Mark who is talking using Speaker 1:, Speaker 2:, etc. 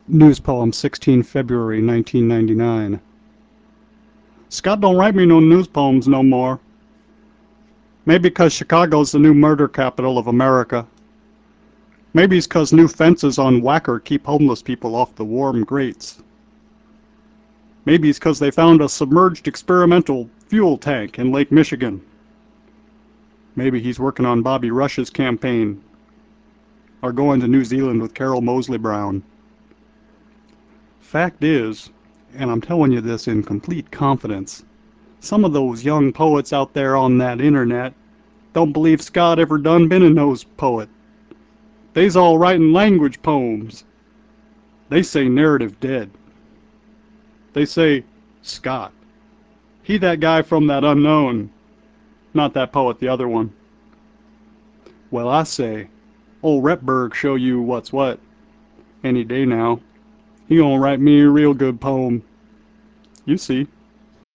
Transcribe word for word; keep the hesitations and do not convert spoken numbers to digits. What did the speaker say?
Speaker 1: News poem, sixteen February nineteen ninety-nine. Scott don't write me no news poems no more. Maybe 'cause Chicago's the new murder capital of America. Maybe it's 'cause new fences on Wacker keep homeless people off the warm grates. Maybe it's 'cause they found a submerged experimental fuel tank in Lake Michigan. Maybe he's working on Bobby Rush's campaign, or going to New Zealand with Carol Moseley Brown. Fact is, and I'm telling you this in complete confidence, some of those young poets out there on that internet don't believe Scott ever done been a nose poet. They's all writing language poems. They say narrative dead. They say, Scott, he that guy from that unknown, not that poet, the other one. Well, I say, old Retberg show you what's what. Any day now. He gonna write me a real good poem. You see.